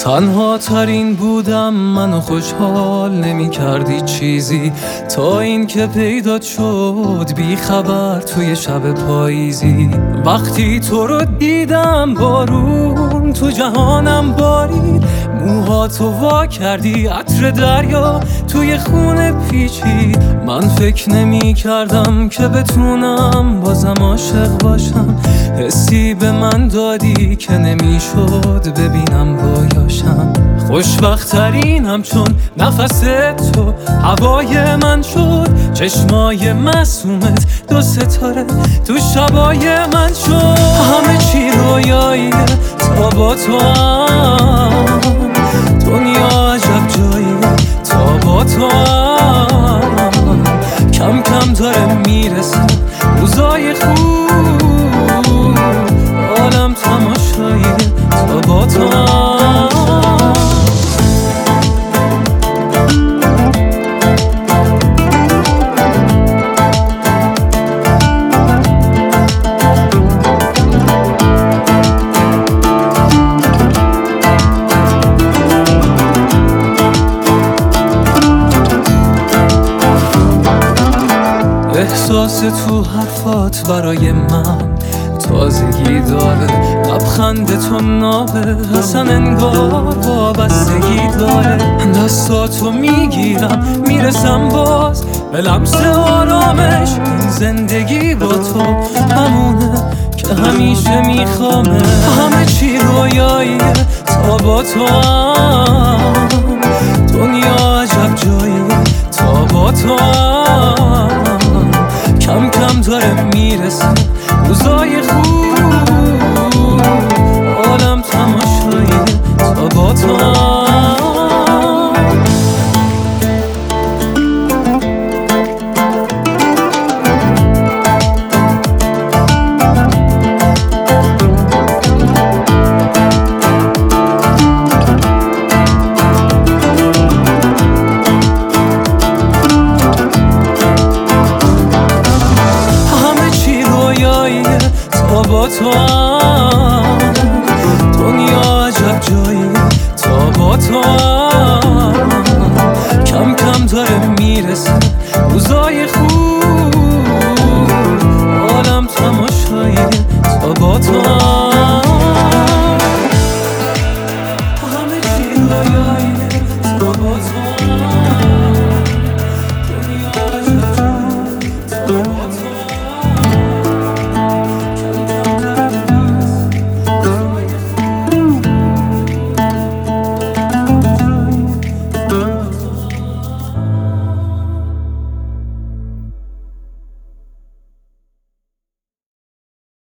تنها ترین بودم، منو خوشحال نمی کردی چیزی، تا این که پیدات شد بی خبر توی شب پاییزی. وقتی تو رو دیدم بارون تو جهانم بارید، موهاتو وا کردی عطر دریا توی خونه پیچید. من فکر نمی کردم که بتونم بازم عاشق باشم، حسی به من دادی که نمیشد ببینم بایاشم. خوشبخت‌ترینم چون نفس تو هوای من شد، چشمای معصومت 2 ستاره تو شبای من شد. همه چی رویاییه تا با تو هم، دنیا عجب جاییه تا با تو هم. کم کم داره میرسه روزای خوب، عالم تماشاییه تا با تو هم. احساس تو حرفات برای من تازگی داره، لبخند تو نابه اصلا انگار وابستگی داره. دستاتو میگیرم میرسم باز به لمس آرامش، این زندگی با تو همونه که همیشه میخوامه. همه چی رویاییه تا با تو هم، دنیا عجب جاییه تا با تو هم. کم کم داره میرسه روزای خوب، عالم تماشاییه تا با تو هم. با تو هم، دنیا عجب جاییه تا با تو هم. کم کم داره میرسه روزای خوب، عالم تماشاییه تا با تو هم.